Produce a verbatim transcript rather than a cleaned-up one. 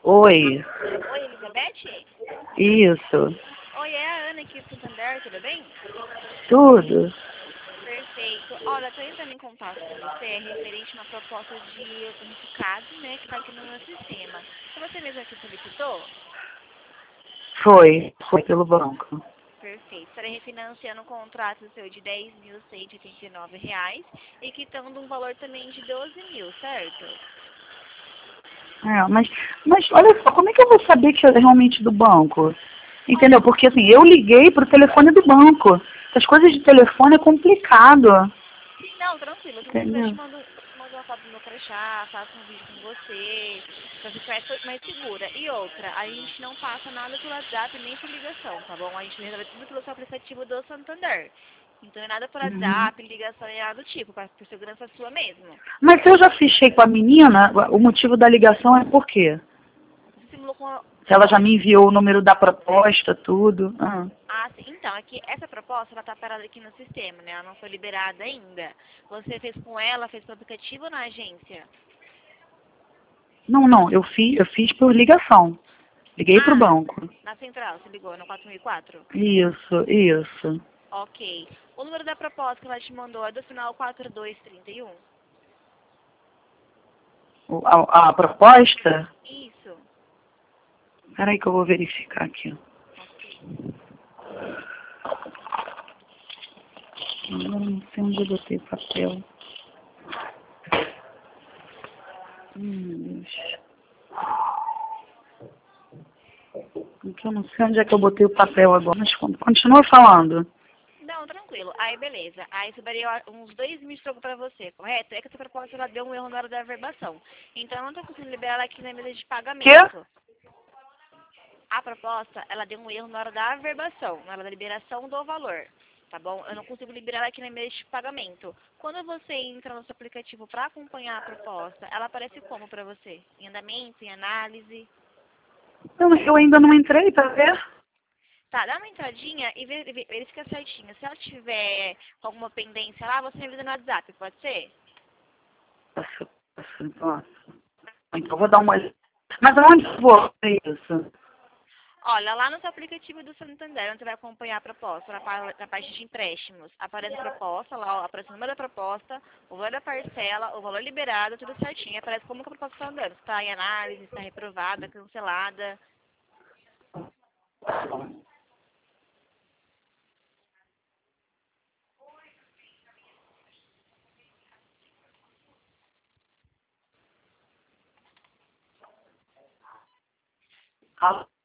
Oi. Oi, Elizabeth? Isso. Oi, é a Ana aqui do Santander, tudo bem? Tudo. Perfeito. Olha, estou entrando em contato com você referente a uma proposta de unificado, né, que está aqui no meu sistema. Foi você mesmo que solicitou? Foi. Foi pelo banco. Perfeito. Estarei refinanciando um contrato seu de dez mil cento e oitenta e nove reais e quitando um valor também de doze mil, certo? É, mas, mas olha só, como é que eu vou saber que é realmente do banco? Entendeu? Olha, Porque assim, eu liguei pro telefone do banco. Essas coisas de telefone é complicado. não, tranquilo. Se você quiser, eu te Entendeu? mando, eu te mando uma foto do meu crachá, faço um vídeo com você, pra ficar mais mais segura. E outra, a gente não passa nada pelo WhatsApp nem por ligação, tá bom? A gente resolve tudo pelo seu aplicativo do Santander. Então é nada por Uhum. WhatsApp, ligação, é nada do tipo, pra- por segurança sua mesmo. Mas se eu já fichei com a menina, o motivo da ligação é por quê? Você simulou com a... Se ela já me enviou o número da proposta, tudo. Ah. Ah, sim. Então, é que essa proposta, ela tá parada aqui no sistema, né? Ela não foi liberada ainda. Você fez com ela, fez pelo aplicativo ou na agência? Não, não, eu fiz, eu fiz por ligação. Liguei pro Ah, banco. na central, você ligou no quatro mil e quatro? Isso, isso. Ok. O número da proposta que ela te mandou é do final quatro dois três um? O- A, a proposta? Isso. Peraí que eu vou verificar aqui. Ok. Eu não sei onde eu botei o papel. Hum, Deus. Porque eu não sei onde é que eu botei o papel agora, mas con- continua falando. Não, tranquilo. Aí, beleza. Aí, sobraria uns dois mil de troco pra você, correto? É que essa proposta, ela deu um erro na hora da averbação. Então, eu não tô conseguindo liberar ela aqui na mesa de Quê? pagamento. A proposta, ela deu um erro na hora da averbação, na hora da liberação do valor. Tá bom? Eu não consigo liberar ela aqui na mesa de pagamento. Quando você entra no seu aplicativo para acompanhar a proposta, ela aparece como para você? Em andamento, em análise? Eu, eu ainda não entrei pra ver. Tá, dá uma entradinha e ver- ver- verifica certinho. Se ela tiver com alguma pendência lá, você me avisa no WhatsApp, pode ser? Nossa, nossa, nossa. Então eu vou dar uma olhada. Mas aonde eu vou ver isso? Olha, lá no seu aplicativo do Santander, onde você vai acompanhar a proposta, na, pa- na parte de empréstimos, aparece a proposta, lá ó, aparece o número da proposta, o valor da parcela, o valor liberado, tudo certinho. Aparece como que a proposta está andando. Se está em análise, se está reprovada, cancelada. Ah,